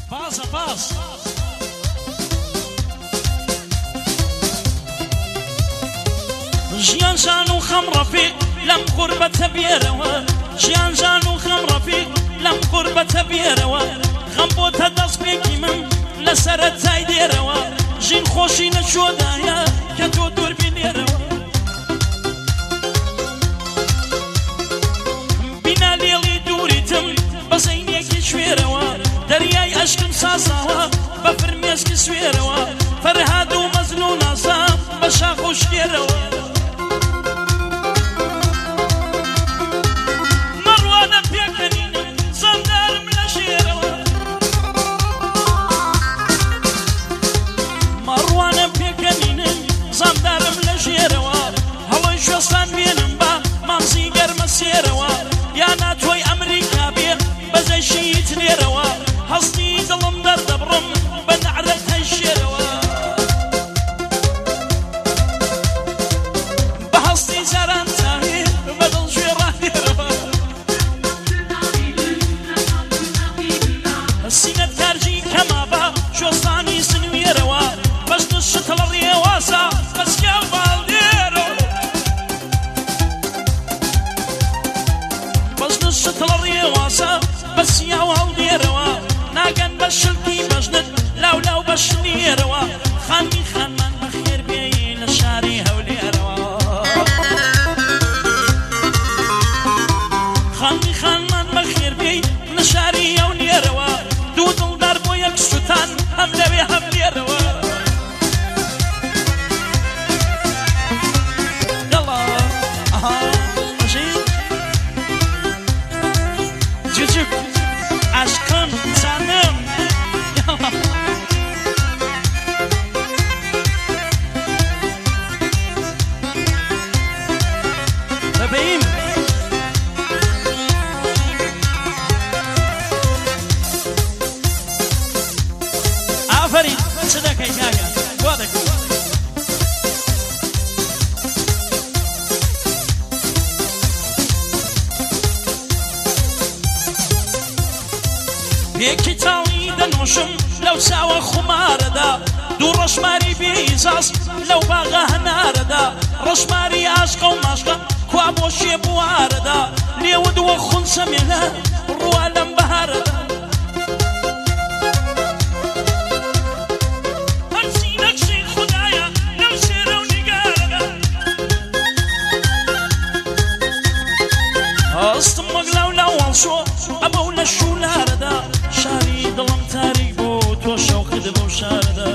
باز باز ژیان ژان و خەم ڕەفیق لەم غوربەتە بێرەوە ژیان ژان و خەم ڕەفیق لەم غوربەتە بێرەوە خەم بۆتە دەستپێکی من لە سەرەتای دێرەوە ژین خۆشی نەچۆدایە کە تۆ دوور بینێرەوە بینا لێڵی دووریتم بە زەینێکی شوێرەوە دەریای عەشقم ساساوە بە فرمێسکی سوێرەوە فەرهاد و مەزنوو ناسام بە شاخ و شکێرەوە مەڕوانە پێکەنینم زەندارم لە شێرەوە مەڕوانە پێکەنینم زەندارم لە ژێرەوە هەڵۆی شوێستان بێنم بە مامزی گەرمە سێرەوە یا ناتۆی ئەمریکا بێ بەزەشیت لێرەوە هەستی دڵم دەردەبڕم بە نەعرەت هەژێرەوە بە هەستی جاران چاوێ بە دڵ ژێڕانێرەوە سینەت کارجی کەمابە شۆستانی سنوێرەوە بەشت شتڵ ڕێواسە بەسکیا باڵدێرەوە بەشت شتڵ ڕێواسە بەسیا هەڵدێرەوە ناگەن بە شلکی بەژنت لاو لاو بەشنێرەوە خانی خانمان بەخێر بێی لە شاری هەولێرەوە خانی خانمان بەخێر بێی لە شاری هەولێرەوە دوو دڵدار بۆ یەک سوتان هەم لەوێ هەم لێرەوە دڵە ئەها بەژین جوجوک عشقم جانم ببین ئافرین چ دەکەی کاکە وا دەکەی پێکی تاڵی دەنووشم لەو چاوە خومارەدا دوو ڕەشماری بێئیزاز لەو باغە هەنارەدا ڕەشماری عاشقە و ماشقە کوا بۆ شێ بوارەدا لێوەدووە خونچەمێنە ڕوا لەم بەهارەدا هەرچی نەکشی خودایە لەو شێرە و نیگارەدا هەستم وەک لاو لاو هەڵشۆ ئەمەو لە شولارەدا شاری دڵم تاریک بوو تۆ شەوقت بەو شارەدا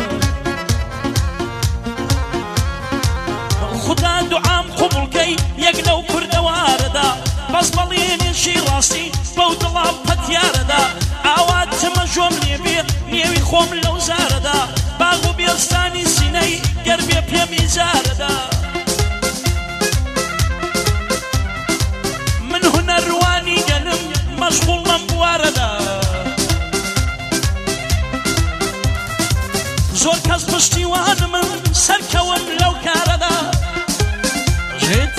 خدا دوعام قوبڵکەی یەک لەو کوردەوارەدا بەس بەڵێنێشی ڕاستی بەو دڵام پەتیارەدا ئاوا تەمەژۆم لێبێ نێوی خۆم لەو زارەدا باغ و بێستانی سینەی گەربێ پێمی جارەدا من هونەروانی گەلم مەشغوڵ مەم بوارەدا زۆر کەس پشتیوانمم سەرکەوم لەو کارەدا ژێت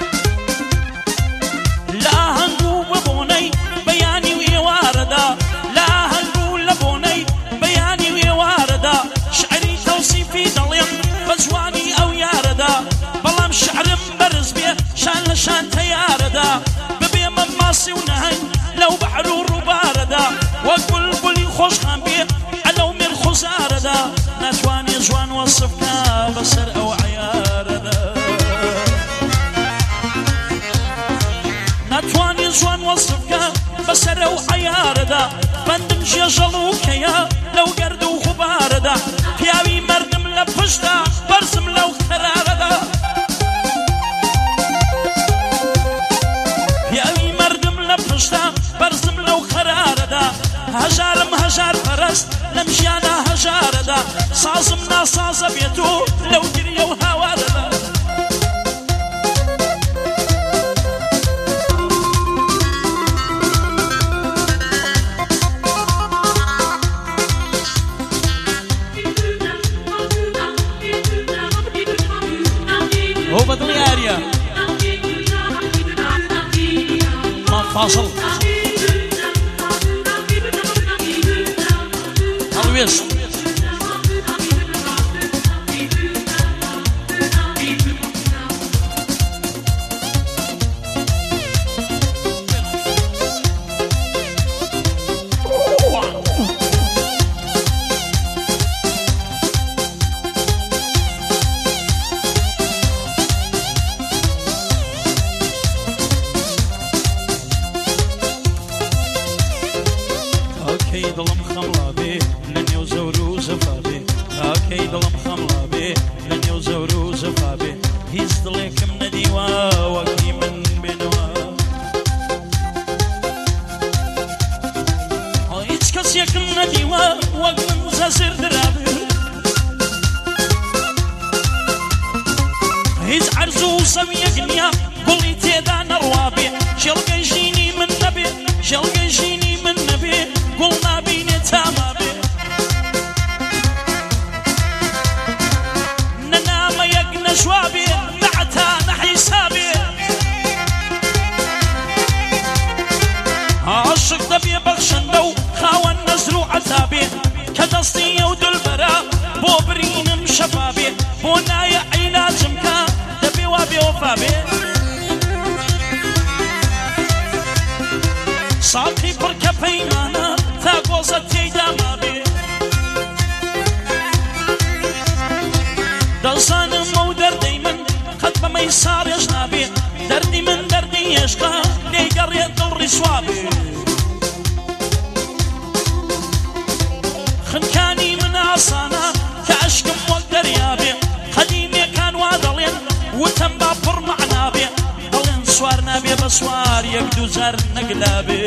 لە ئاهەنگ و بە بۆنەی بەیانی و ئێوارەدا لە ئاهەنگ و لە بۆنەی بەیانی و ئێوارەدا شعری تەوسیفی دەڵێم بە جوانی ئەو یارەدا بەڵام شعرم بەرز بێ شان لە شان تەیارەدا ببێ مەماسی و نەهەنگ لەو بەحر و ڕووبارەدا وەک بولبولی خۆشخان بێ ئەلەو مێر خوزارەدا ناتوانێ جوان وەسفکە بەسەر ئەو عەیارەدا ناتوانێ جوان وەسفکە بەسەر ئەو عەیارەدا بەندم ژێژەڵ و کەیە لەو گەرد و غوبارەدا پیاوی مەردم لە پشتا بەرزم لەو قەرارەدا پیاوی مەردم لە پشتا بەرزم لەو قەرارەدا هەژارم هەژار پەرست لەم ژیانە هەژارەدا سازم ناسازە بێت و لەو گریە و هاوارەدا هو بدڵی یاریە مام فاصل وێست دڵم خەمڵا بێ لە نێو زەور و زەفا بێ ئاکەی دڵم خەمڵا بێ لە نێو زەور و زەفا بێ هیچ دڵێکم نەدیوە وەکی من بێنەوە هیچ کەسێکم نەدیوە وەک من زەزر درابێ هیچ عەرز و سەویەک نییە گوڵی تێدا نەڕوا بێ شێڵگەی ژینی من نەبێ شێڵگەی ژینی من نەبێ گوڵ نابینێ تاما بێ نەنامە یەک نەژوا بێ نەعەتا نەحیسا بێ عاشق دەبێ بەخشەندە و خاوەن نەزر و عەتا بێ کە دەستی ئەو دولبەرە بۆ برینم شەفا بێ بۆ نایە عیلاجم کە دەبێ وا بێ وەفا بێ ساقی پڕکە پەیمانە تا گۆزە تێیدا مابێ دەزانم ئەو دەردەی من قەت بەمەی ساڕێژ نابێ دەردی من دەردی عێشقە لێی گەڕێت دڵڕی سوابێ خنکانی من ئاسانە کە عەشقم وەک دەریابێ قەدیمێکان وا دەڵێن وتەم با پڕ مەعنابێ دەڵێن سوار نابێ بە سوار یەک دوو جار نەگلابێ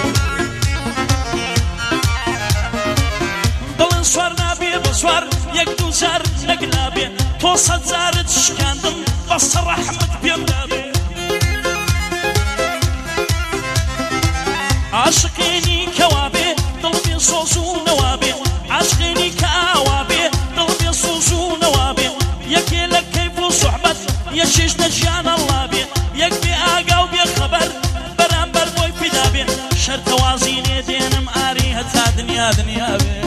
سوار نابێ بە سوار یەک دوو جار نەگلابێ تۆ سەد جارت شکاندم بەستە ڕەحمت پێم دابێ عاشقێنی کەوا بێ دڵ بێ سۆز و نەوا بێ عاشقێنی کە ئاوا بێ دڵ بێ سۆز و نەوا بێ یەکێ لە کەیف و سوحبەت یەکێش لە ژیان ئەڵڵا بێ یەک بێ ئاگا و بێ خەبەر بەرامبەر بۆی پیدا بێ شەرتەوازی لێ دێنم ئاری هەتا دنیا بێ